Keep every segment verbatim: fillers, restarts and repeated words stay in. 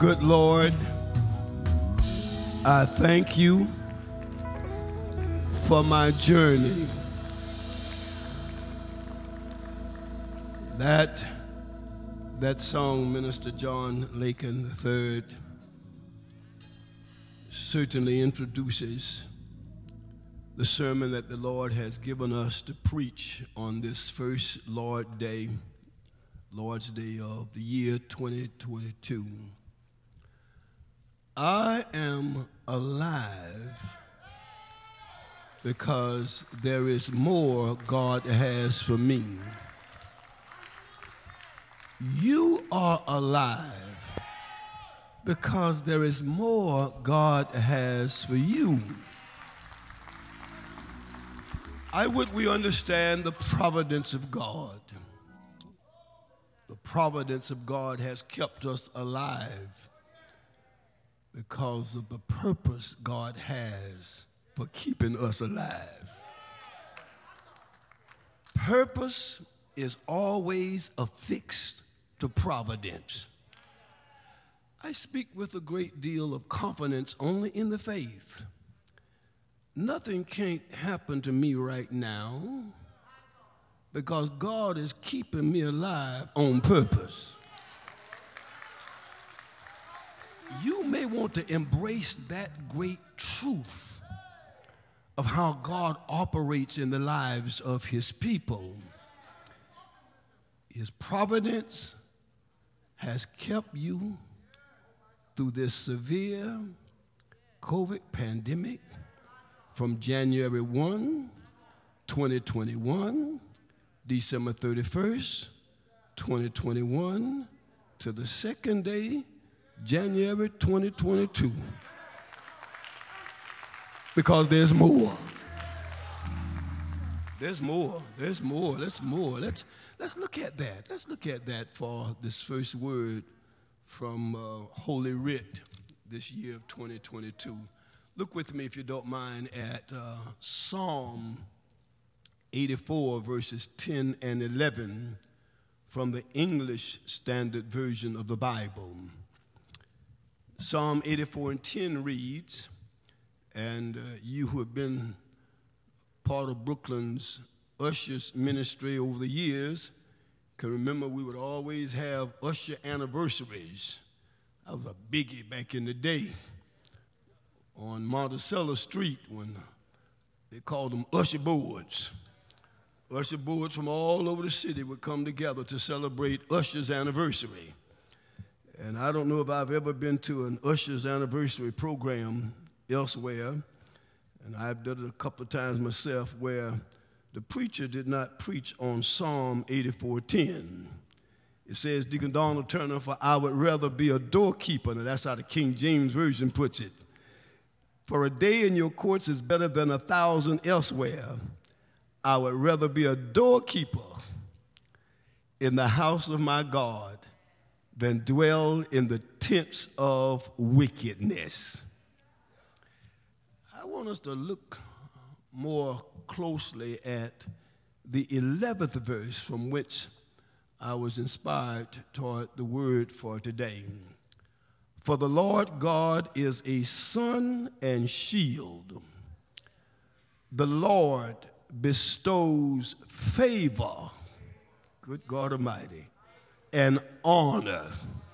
Good Lord, I thank you for my journey. That, that song, Minister John Lakin the third, certainly introduces the sermon that the Lord has given us to preach on this first Lord Day, Lord's Day of the year twenty twenty-two. I am alive because there is more God has for me. You are alive because there is more God has for you. I would we understand the providence of God. The providence of God has kept us alive because of the purpose God has for keeping us alive. Purpose is always affixed to providence. I speak with a great deal of confidence only in the faith. Nothing can't happen to me right now because God is keeping me alive on purpose. You may want to embrace that great truth of how God operates in the lives of his people. His providence has kept you through this severe COVID pandemic from January first, twenty twenty-one, December thirty-first, twenty twenty-one, to the second day, January twenty twenty-two. Because there's more. There's more. There's more. Let's more. Let's let's look at that. Let's look at that for this first word from uh, Holy Writ this year of twenty twenty-two. Look with me, if you don't mind, at uh, Psalm eighty-four, verses ten and eleven from the English Standard Version of the Bible. Psalm eighty-four and ten reads, and uh, you who have been part of Brooklyn's Ushers ministry over the years can remember we would always have Usher anniversaries. That was a biggie back in the day on Monticello Street when they called them Usher boards. Usher boards from all over the city would come together to celebrate Usher's anniversary. And I don't know if I've ever been to an Usher's anniversary program elsewhere, and I've done it a couple of times myself, where the preacher did not preach on Psalm eighty-four ten. It says, Deacon Donald Turner, for I would rather be a doorkeeper. Now that's how the King James Version puts it. For a day in your courts is better than a thousand elsewhere. I would rather be a doorkeeper in the house of my God than dwell in the tents of wickedness. I want us to look more closely at the eleventh verse from which I was inspired toward the word for today. For the Lord God is a sun and shield. The Lord bestows favor, good God Almighty, and honor.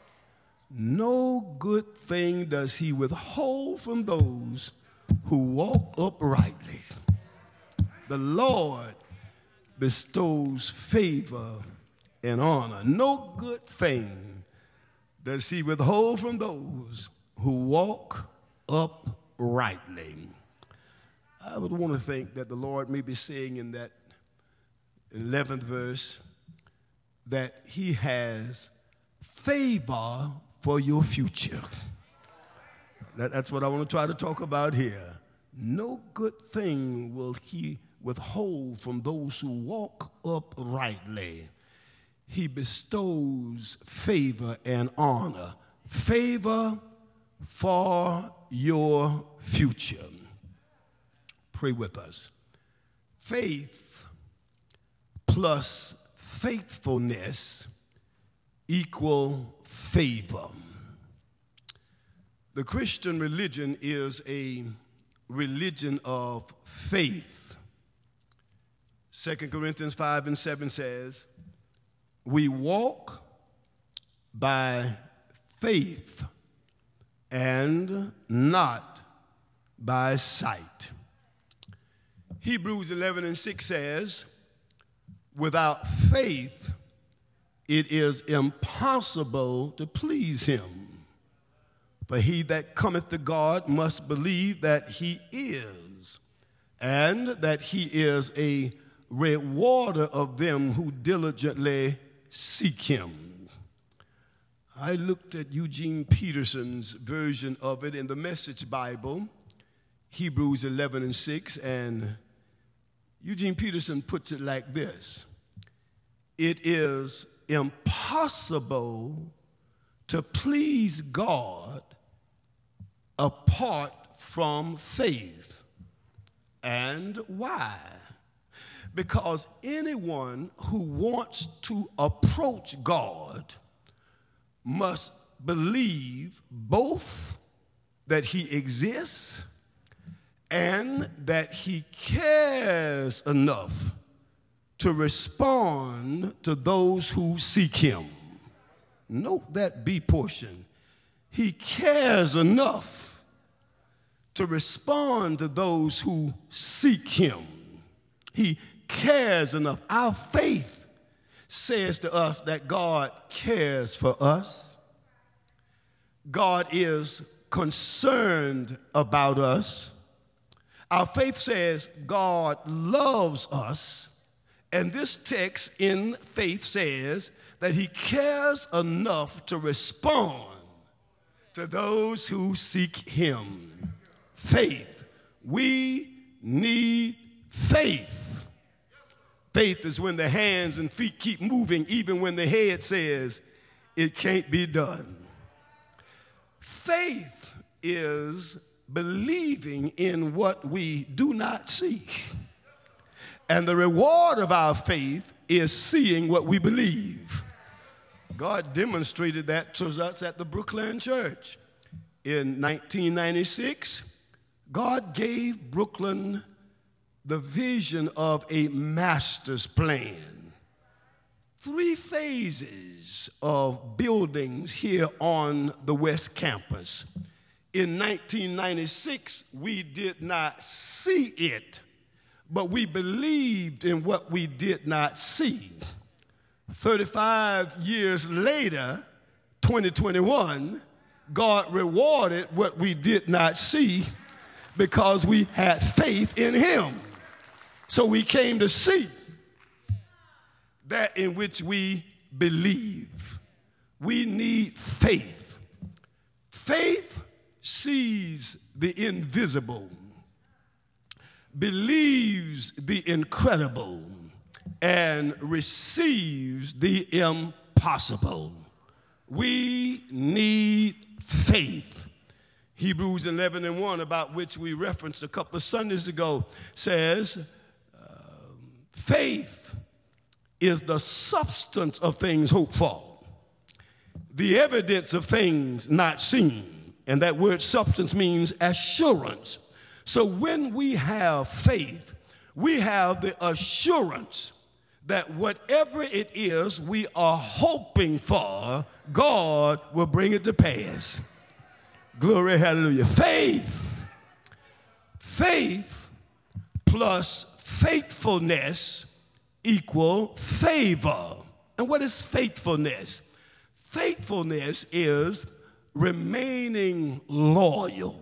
No good thing does he withhold from those who walk uprightly. The Lord bestows favor and honor. No good thing does he withhold from those who walk uprightly. I would want to think that the Lord may be saying in that eleventh verse that he has favor for your future. That, that's what I want to try to talk about here. No good thing will he withhold from those who walk uprightly. He bestows favor and honor. Favor for your future. Pray with us. Faith plus faithfulness equal favor. The Christian religion is a religion of faith. Second Corinthians five and seven says, we walk by faith and not by sight. Hebrews eleven and six says, without faith, it is impossible to please him. For he that cometh to God must believe that he is, and that he is a rewarder of them who diligently seek him. I looked at Eugene Peterson's version of it in the Message Bible, Hebrews eleven and six, and Eugene Peterson puts it like this: it is impossible to please God apart from faith. And why? Because anyone who wants to approach God must believe both that he exists and that he cares enough to respond to those who seek him. Note that B portion. He cares enough to respond to those who seek him. He cares enough. Our faith says to us that God cares for us. God is concerned about us. Our faith says God loves us. And this text in faith says that he cares enough to respond to those who seek him. Faith. We need faith. Faith is when the hands and feet keep moving, even when the head says it can't be done. Faith is believing in what we do not see. And the reward of our faith is seeing what we believe. God demonstrated that to us at the Brookland Church. In nineteen ninety-six, God gave Brooklyn the vision of a master's plan. Three phases of buildings here on the West Campus. In nineteen ninety-six, we did not see it, but we believed in what we did not see. thirty-five years later, twenty twenty-one, God rewarded what we did not see because we had faith in him. So we came to see that in which we believe. We need faith. Faith sees the invisible, believes the incredible, and receives the impossible. We need faith. Hebrews eleven and one, about which we referenced a couple of Sundays ago, says, uh, faith is the substance of things hoped for, the evidence of things not seen. And that word substance means assurance. So when we have faith, we have the assurance that whatever it is we are hoping for, God will bring it to pass. Glory, hallelujah. Faith. Faith plus faithfulness equal favor. And what is faithfulness? Faithfulness is remaining loyal,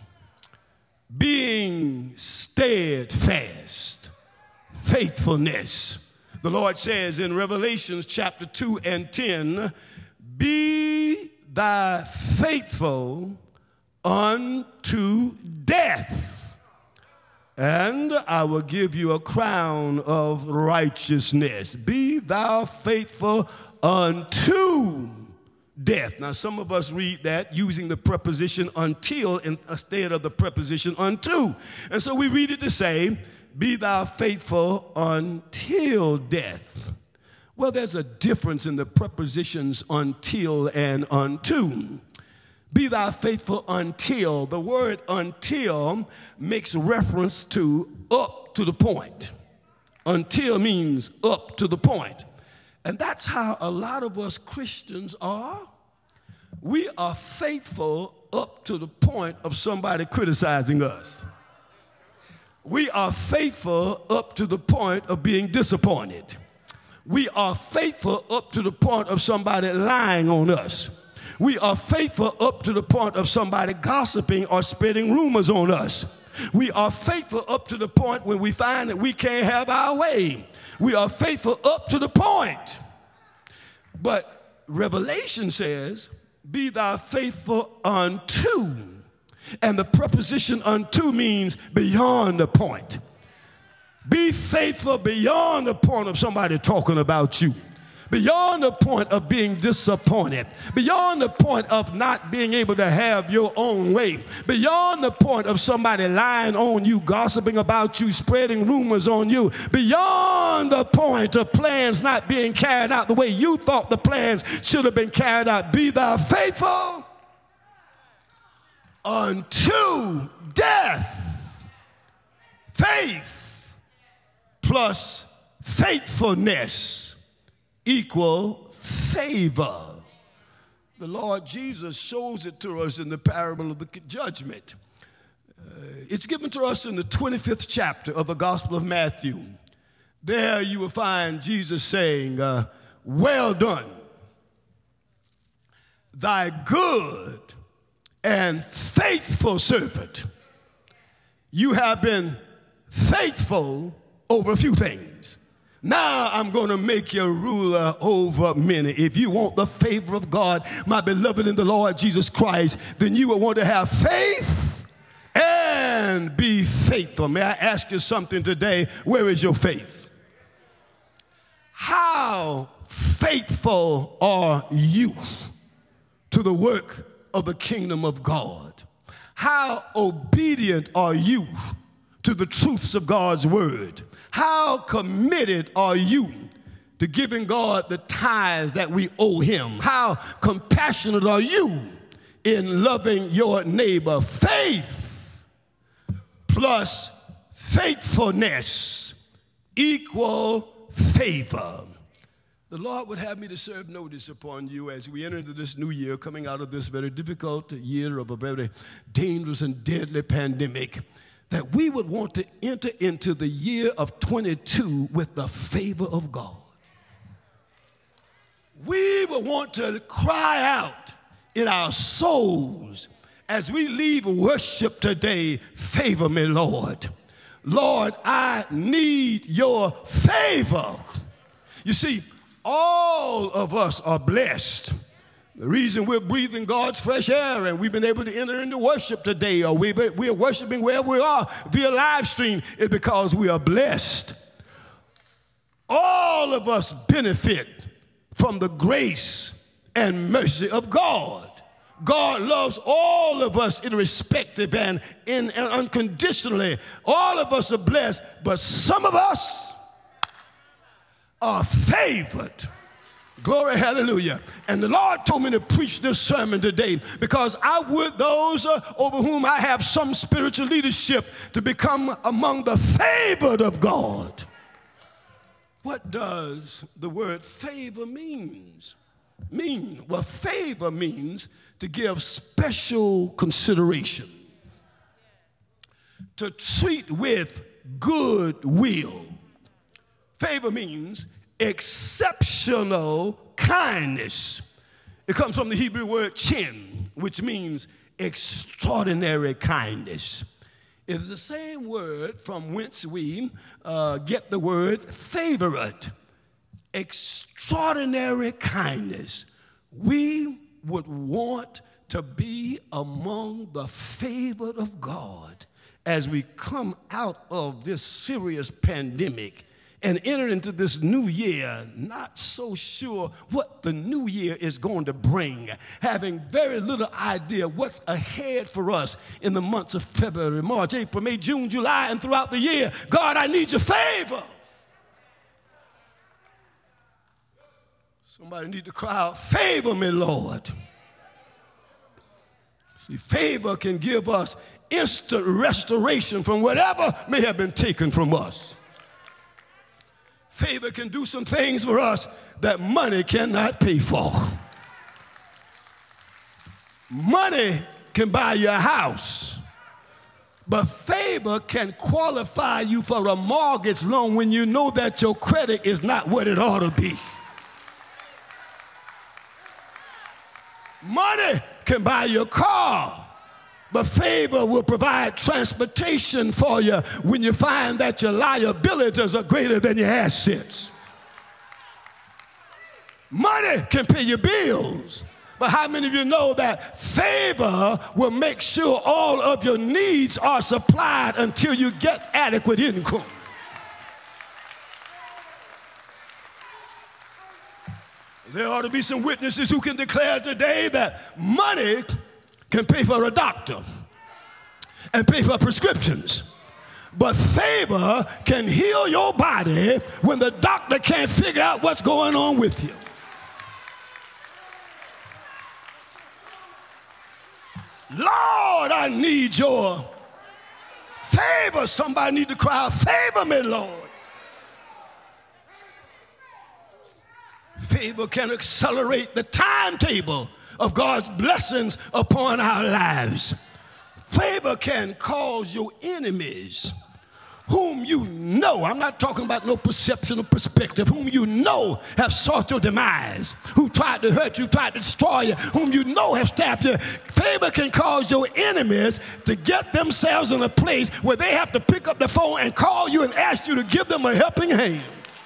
being steadfast. Faithfulness. The Lord says in Revelations chapter two and ten, be thy faithful unto death, and I will give you a crown of righteousness. Be thou faithful unto death. Now, some of us read that using the preposition until instead of the preposition unto. And so we read it to say, be thou faithful until death. Well, there's a difference in the prepositions until and unto. Be thou faithful until. The word until makes reference to up to the point. Until means up to the point. And that's how a lot of us Christians are. We are faithful up to the point of somebody criticizing us. We are faithful up to the point of being disappointed. We are faithful up to the point of somebody lying on us. We are faithful up to the point of somebody gossiping or spreading rumors on us. We are faithful up to the point when we find that we can't have our way. We are faithful up to the point. But Revelation says, be thou faithful unto. And the preposition unto means beyond the point. Be faithful beyond the point of somebody talking about you. Beyond the point of being disappointed, beyond the point of not being able to have your own way, beyond the point of somebody lying on you, gossiping about you, spreading rumors on you, beyond the point of plans not being carried out the way you thought the plans should have been carried out. Be thou faithful unto death. Faith plus faithfulness equal favor. The Lord Jesus shows it to us in the parable of the judgment. Uh, it's given to us in the twenty-fifth chapter of the Gospel of Matthew. There you will find Jesus saying, uh, well done, thy good and faithful servant. You have been faithful over a few things. Now I'm going to make you ruler over many. If you want the favor of God, my beloved in the Lord Jesus Christ, then you will want to have faith and be faithful. May I ask you something today? Where is your faith? How faithful are you to the work of the kingdom of God? How obedient are you to the truths of God's word? How committed are you to giving God the tithes that we owe him? How compassionate are you in loving your neighbor? Faith plus faithfulness equal favor. The Lord would have me to serve notice upon you as we enter into this new year, coming out of this very difficult year of a very dangerous and deadly pandemic, that we would want to enter into the year of twenty-two with the favor of God. We would want to cry out in our souls as we leave worship today, favor me, Lord. Lord, I need your favor. You see, all of us are blessed. The reason we're breathing God's fresh air and we've been able to enter into worship today, or we, we are worshiping wherever we are via live stream, is because we are blessed. All of us benefit from the grace and mercy of God. God loves all of us irrespective and, in, and unconditionally. All of us are blessed, but some of us are favored. Glory, hallelujah. And the Lord told me to preach this sermon today because I would those uh, over whom I have some spiritual leadership to become among the favored of God. What does the word favor means? Mean? Well, favor means to give special consideration, to treat with good will. Favor means exceptional kindness. It comes from the Hebrew word chin, which means extraordinary kindness. It's the same word from whence we uh, get the word favorite. Extraordinary kindness. We would want to be among the favored of God as we come out of this serious pandemic and enter into this new year, not so sure what the new year is going to bring, having very little idea what's ahead for us in the months of February, March, April, May, June, July, and throughout the year. God, I need your favor. Somebody need to cry out, favor me, Lord. See, favor can give us instant restoration from whatever may have been taken from us. Favor can do some things for us that money cannot pay for. Money can buy you a house, but favor can qualify you for a mortgage loan when you know that your credit is not what it ought to be. Money can buy you a car, but favor will provide transportation for you when you find that your liabilities are greater than your assets. Money can pay your bills, but how many of you know that favor will make sure all of your needs are supplied until you get adequate income? There ought to be some witnesses who can declare today that money can pay for a doctor and pay for prescriptions, but favor can heal your body when the doctor can't figure out what's going on with you. Lord, I need your favor. Somebody need to cry, favor me, Lord. Favor can accelerate the timetable of God's blessings upon our lives. Favor can cause your enemies, whom you know, I'm not talking about no perception or perspective, whom you know have sought your demise, who tried to hurt you, tried to destroy you, whom you know have stabbed you. Favor can cause your enemies to get themselves in a place where they have to pick up the phone and call you and ask you to give them a helping hand.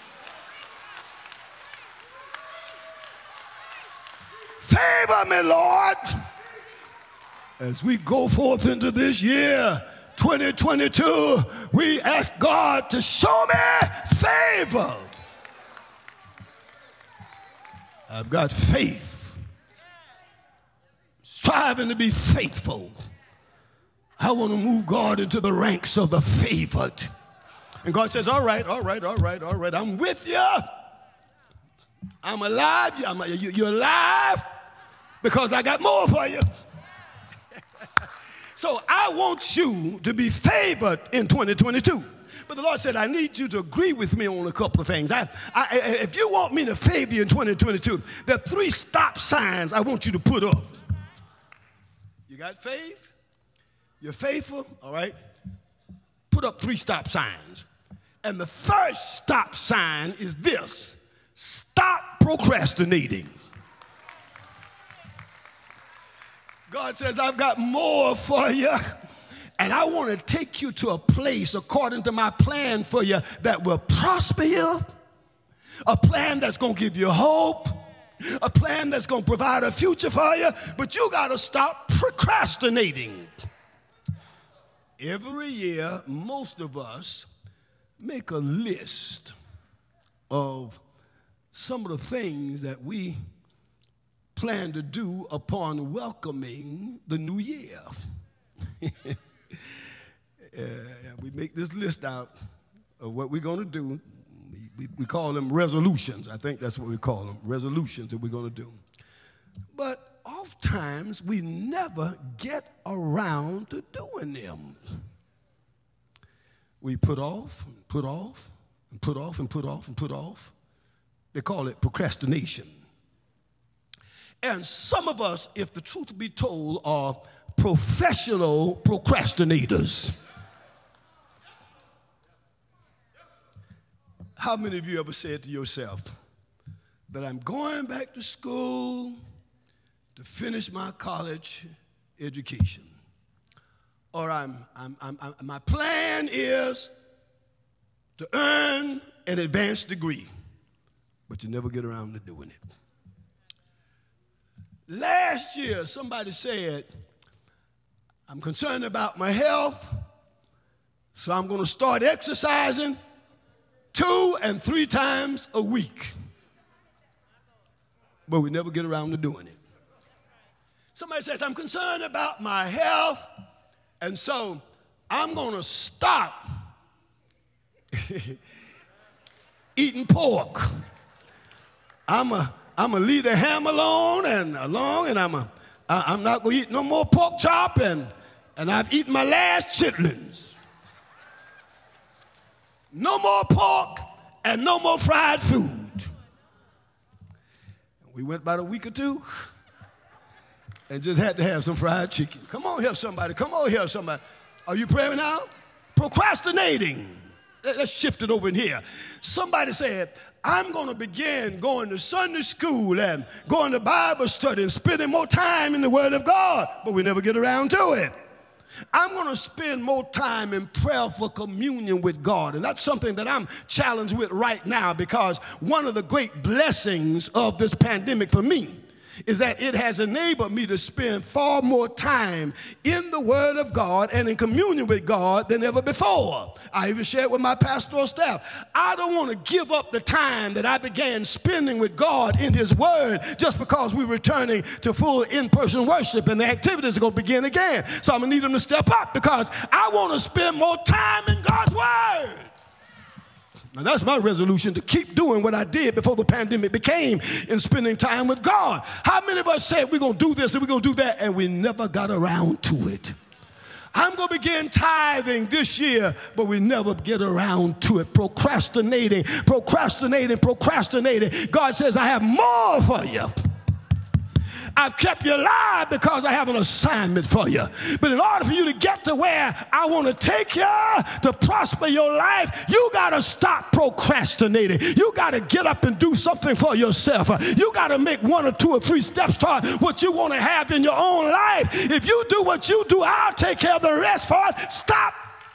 Favor me, Lord, as we go forth into this year, twenty twenty-two, we ask God to show me favor. I've got faith, striving to be faithful. I want to move God into the ranks of the favored. And God says, all right, all right, all right, all right, I'm with you. I'm alive. I'm, you're alive because I got more for you. So I want you to be favored in twenty twenty-two. But the Lord said, I need you to agree with me on a couple of things. I, I, if you want me to favor you in twenty twenty-two, there are three stop signs I want you to put up. You got faith? You're faithful? All right. Put up three stop signs. And the first stop sign is this: stop procrastinating. God says, I've got more for you, and I want to take you to a place according to my plan for you that will prosper you, a plan that's going to give you hope, a plan that's going to provide a future for you, but you got to stop procrastinating. Every year, most of us make a list of some of the things that we plan to do upon welcoming the new year. uh, we make this list out of what we're going to do. We, we, we call them resolutions. I think that's what we call them, resolutions that we're going to do. But oftentimes we never get around to doing them. We put off, and put off, and put off, and put off, and put off. They call it procrastination. And some of us, if the truth be told, are professional procrastinators. How many of you ever said to yourself that I'm going back to school to finish my college education? Or I'm, I'm, I'm, I'm, my plan is to earn an advanced degree, but you never get around to doing it. Last year, somebody said, I'm concerned about my health, so I'm going to start exercising two and three times a week. But we never get around to doing it. Somebody says, I'm concerned about my health, and so I'm going to stop eating pork. I'm a I'm going to leave the ham alone and along, and I'm going to I, I'm not going to eat no more pork chop, and, and I've eaten my last chitlins. No more pork and no more fried food. We went about a week or two and just had to have some fried chicken. Come on here, somebody. Come on here, somebody. Are you praying now? Procrastinating. Let's shift it over in here. Somebody said, I'm going to begin going to Sunday school and going to Bible study and spending more time in the Word of God, but we never get around to it. I'm going to spend more time in prayer for communion with God, and that's something that I'm challenged with right now, because one of the great blessings of this pandemic for me is that it has enabled me to spend far more time in the Word of God and in communion with God than ever before. I even shared with my pastoral staff, I don't want to give up the time that I began spending with God in His Word just because we're returning to full in-person worship and the activities are going to begin again. So I'm going to need them to step up, because I want to spend more time in God's Word. And that's my resolution, to keep doing what I did before the pandemic became, in spending time with God. How many of us said we're going to do this and we're going to do that, and we never got around to it? I'm going to begin tithing this year, but we never get around to it. Procrastinating, procrastinating, procrastinating. God says, I have more for you. I've kept you alive because I have an assignment for you. But in order for you to get to where I want to take you, to prosper your life, you got to stop procrastinating. You got to get up and do something for yourself. You got to make one or two or three steps toward what you want to have in your own life. If you do what you do, I'll take care of the rest for it. Stop.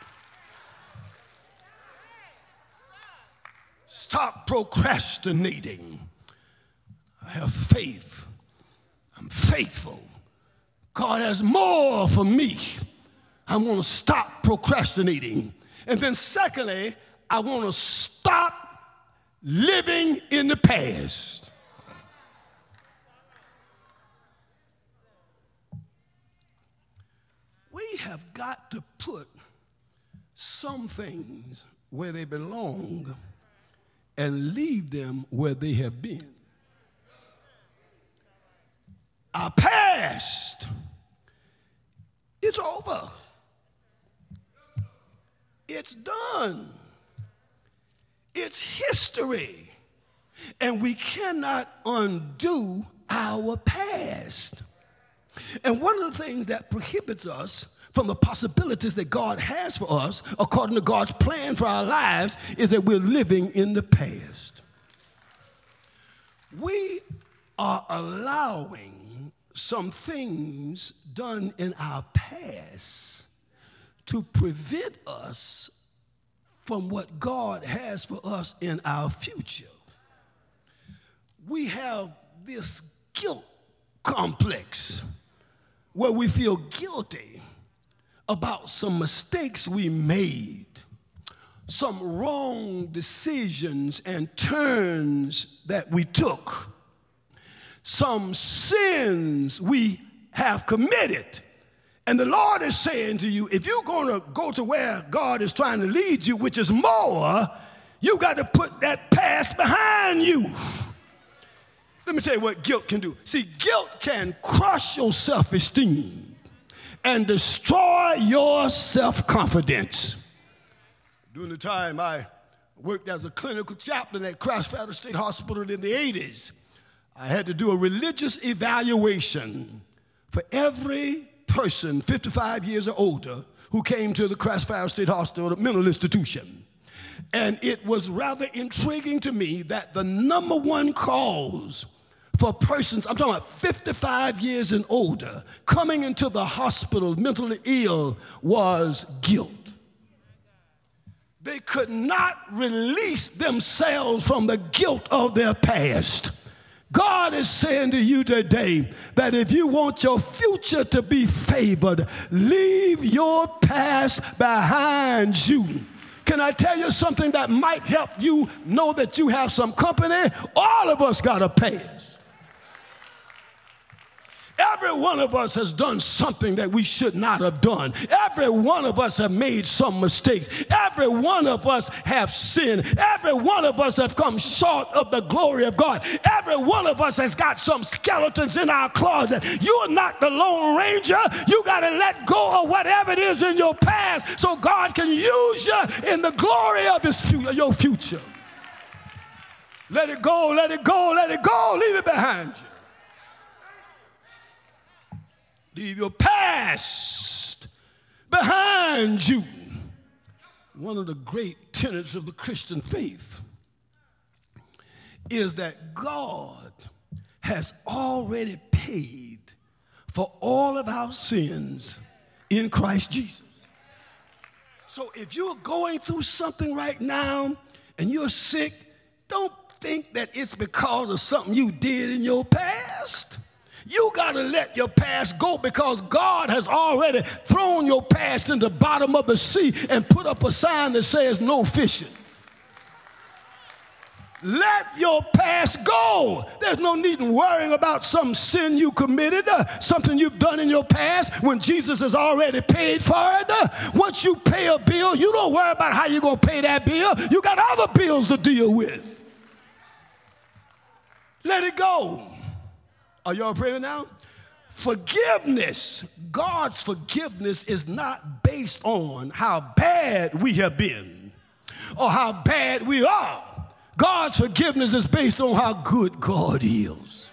Stop procrastinating. I have faith. I'm faithful. God has more for me. I want to stop procrastinating. And then secondly, I want to stop living in the past. We have got to put some things where they belong and leave them where they have been. Our past, it's over. It's done. It's history. And we cannot undo our past. And one of the things that prohibits us from the possibilities that God has for us, according to God's plan for our lives, is that we're living in the past. We are allowing some things done in our past to prevent us from what God has for us in our future. We have this guilt complex where we feel guilty about some mistakes we made, some wrong decisions and turns that we took, some sins we have committed. And the Lord is saying to you, if you're going to go to where God is trying to lead you, which is more, you got to put that past behind you. Let me tell you what guilt can do. See, guilt can crush your self-esteem and destroy your self-confidence. During the time I worked as a clinical chaplain at Christ Federal State Hospital in the eighties, I had to do a religious evaluation for every person fifty-five years or older who came to the Christ Federal State Hospital, a mental institution. And it was rather intriguing to me that the number one cause for persons, I'm talking about fifty-five years and older, coming into the hospital mentally ill, was guilt. They could not release themselves from the guilt of their past. God is saying to you today that if you want your future to be favored, leave your past behind you. Can I tell you something that might help you know that you have some company? All of us got a past. Every one of us has done something that we should not have done. Every one of us have made some mistakes. Every one of us have sinned. Every one of us have come short of the glory of God. Every one of us has got some skeletons in our closet. You're not the Lone Ranger. You got to let go of whatever it is in your past so God can use you in the glory of his future, your future. Let it go, let it go, let it go. Leave it behind you. Leave your past behind you. One of the great tenets of the Christian faith is that God has already paid for all of our sins in Christ Jesus. So if you're going through something right now and you're sick, don't think that it's because of something you did in your past. You got to let your past go because God has already thrown your past in the bottom of the sea and put up a sign that says no fishing. Let your past go. There's no need in worrying about some sin you committed, uh, something you've done in your past when Jesus has already paid for it. Uh, once you pay a bill, you don't worry about how you're going to pay that bill. You got other bills to deal with. Let it go. Are y'all praying now? Forgiveness, God's forgiveness is not based on how bad we have been or how bad we are. God's forgiveness is based on how good God is.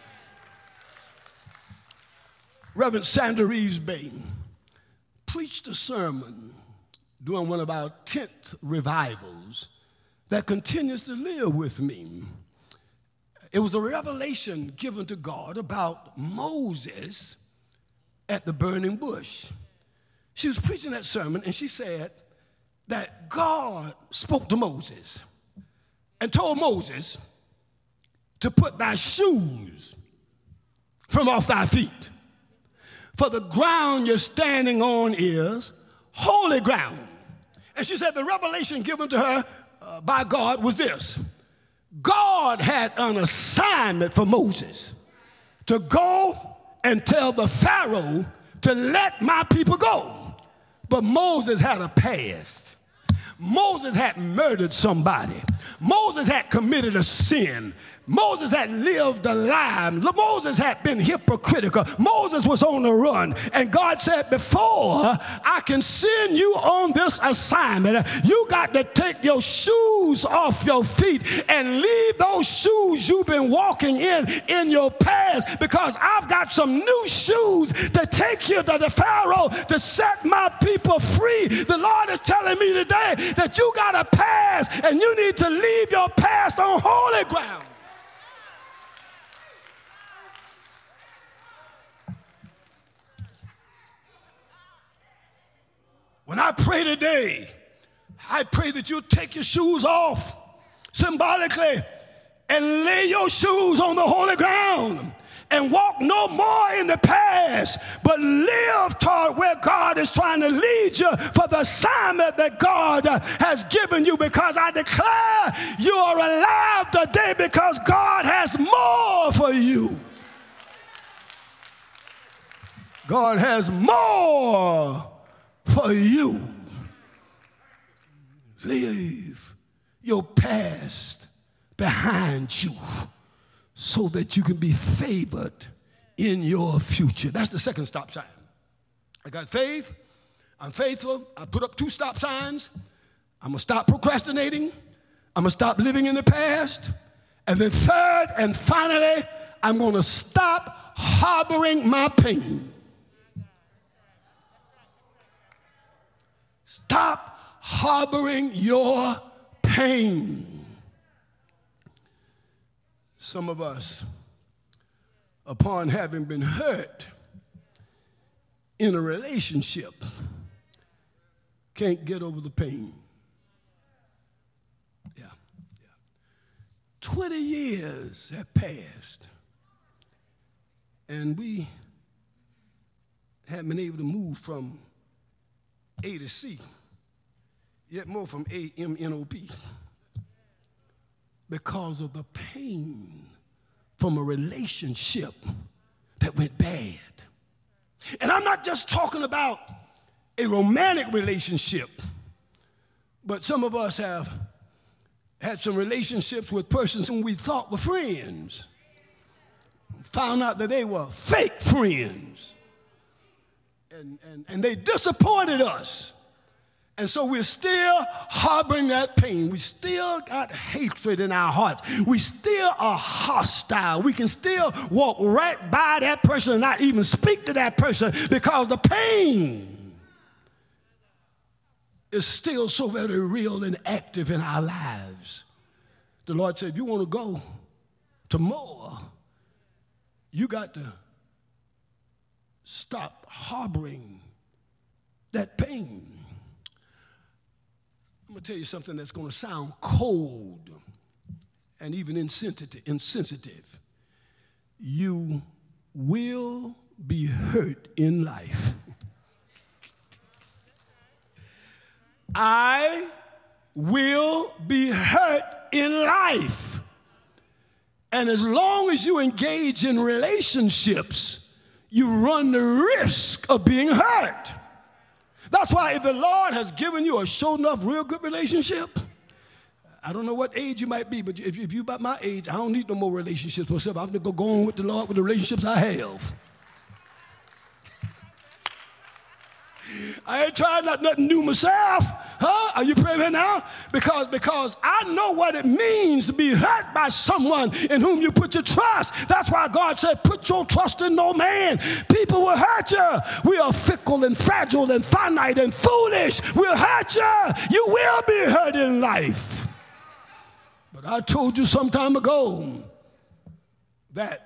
Reverend Sandra Reeves Bain preached a sermon during one of our tenth revivals that continues to live with me. It was a revelation given to God about Moses at the burning bush. She was preaching that sermon, and she said that God spoke to Moses and told Moses to put thy shoes from off thy feet. For the ground you're standing on is holy ground. And she said the revelation given to her uh, by God was this. God had an assignment for Moses to go and tell the Pharaoh to let my people go. But Moses had a past. Moses had murdered somebody. Moses had committed a sin. Moses had lived a lie. Moses had been hypocritical. Moses was on the run. And God said, before I can send you on this assignment, you got to take your shoes off your feet and leave those shoes you've been walking in in your past, because I've got some new shoes to take you to the Pharaoh to set my people free. The Lord is telling me today that you got a past and you need to leave your past on holy ground. When I pray today, I pray that you take your shoes off symbolically and lay your shoes on the holy ground and walk no more in the past, but live toward where God is trying to lead you for the assignment that God has given you, because I declare you are alive today because God has more for you. God has more for you. Leave your past behind you so that you can be favored in your future. That's the second stop sign. I got faith. I'm faithful. I put up two stop signs. I'm going to stop procrastinating. I'm going to stop living in the past. And then third and finally, I'm going to stop harboring my pain. Stop harboring your pain. Some of us, upon having been hurt in a relationship, can't get over the pain. Yeah, yeah. twenty years have passed, and we haven't been able to move from A to C, yet more from A, M, N, O, P, because of the pain from a relationship that went bad. And I'm not just talking about a romantic relationship, but some of us have had some relationships with persons whom we thought were friends. Found out that they were fake friends. And, and, and they disappointed us. And so we're still harboring that pain. We still got hatred in our hearts. We still are hostile. We can still walk right by that person and not even speak to that person because the pain is still so very real and active in our lives. The Lord said, if you want to go to more, you got to stop harboring that pain. I'm going to tell you something that's going to sound cold and even insensitive. insensitive. You will be hurt in life. I will be hurt in life. And as long as you engage in relationships, you run the risk of being hurt. That's why if the Lord has given you a sure enough real good relationship, I don't know what age you might be, but if, if you're about my age, I don't need no more relationships myself. I'm going to go on with the Lord with the relationships I have. I ain't trying not nothing new myself. Huh? Are you praying now? Because, because I know what it means to be hurt by someone in whom you put your trust. That's why God said, put your trust in no man. People will hurt you. We are fickle and fragile and finite and foolish. We'll hurt you. You will be hurt in life. But I told you some time ago that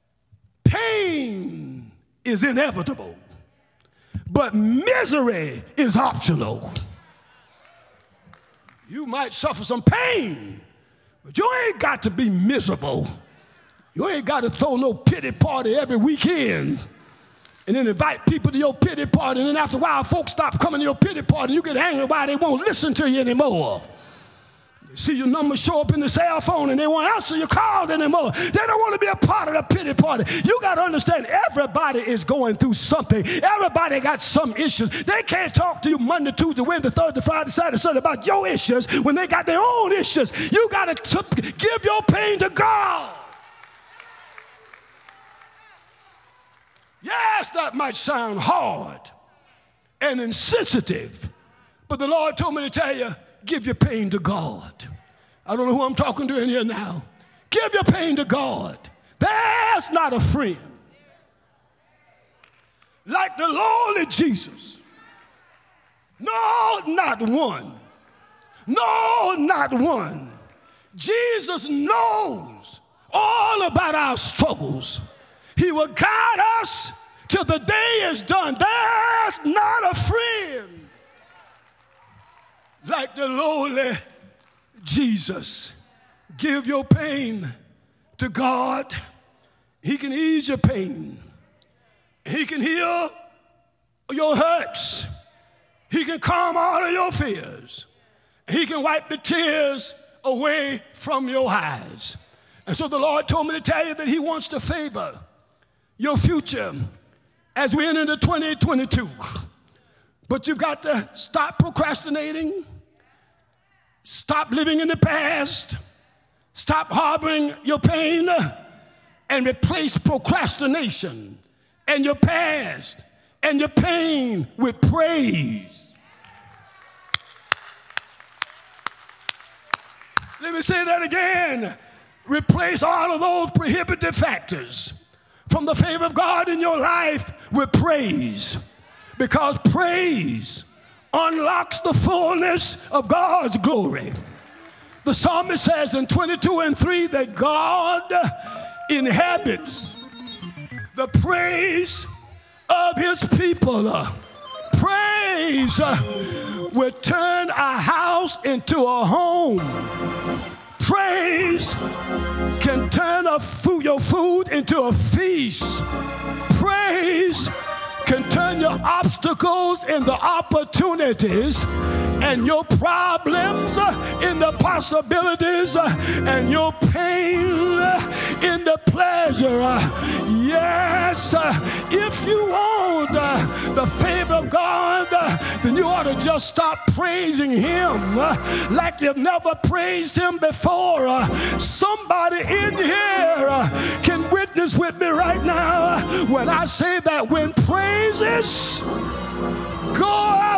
pain is inevitable, but misery is optional. You might suffer some pain, but you ain't got to be miserable. You ain't got to throw no pity party every weekend and then invite people to your pity party, and then after a while, folks stop coming to your pity party, and you get angry why they won't listen to you anymore. They see your number show up in the cell phone, and they won't answer your call anymore. They don't want to be a part of the pity party. You got to understand, everybody is going through something. Everybody got some issues. They can't talk to you Monday, Tuesday, Wednesday, Thursday, Friday, Saturday, Sunday about your issues when they got their own issues. You got to give your pain to God. Yes, that might sound hard and insensitive, but the Lord told me to tell you, give your pain to God. I don't know who I'm talking to in here now. Give your pain to God. There's not a friend like the lowly Jesus. No, not one. No, not one. Jesus knows all about our struggles. He will guide us till the day is done. There's not a friend like the lowly Jesus. Give your pain to God. He can ease your pain. He can heal your hurts. He can calm all of your fears. He can wipe the tears away from your eyes. And so the Lord told me to tell you that he wants to favor your future as we enter into twenty twenty-two. But you've got to stop procrastinating. Stop living in the past. Stop harboring your pain and replace procrastination and your past and your pain with praise. Let me say that again. Replace all of those prohibitive factors from the favor of God in your life with praise, because praise unlocks the fullness of God's glory. The psalmist says in twenty-two and three that God inhabits the praise of his people. Praise will turn a house into a home. Praise can turn a food, your food into a feast. Praise can turn your obstacles into opportunities, and your problems into possibilities, and your pain into pleasure. Yes, if you want want uh, the favor of God, uh, then you ought to just start praising him uh, like you've never praised him before. Uh, somebody in here uh, can witness with me right now when I say that when praises go out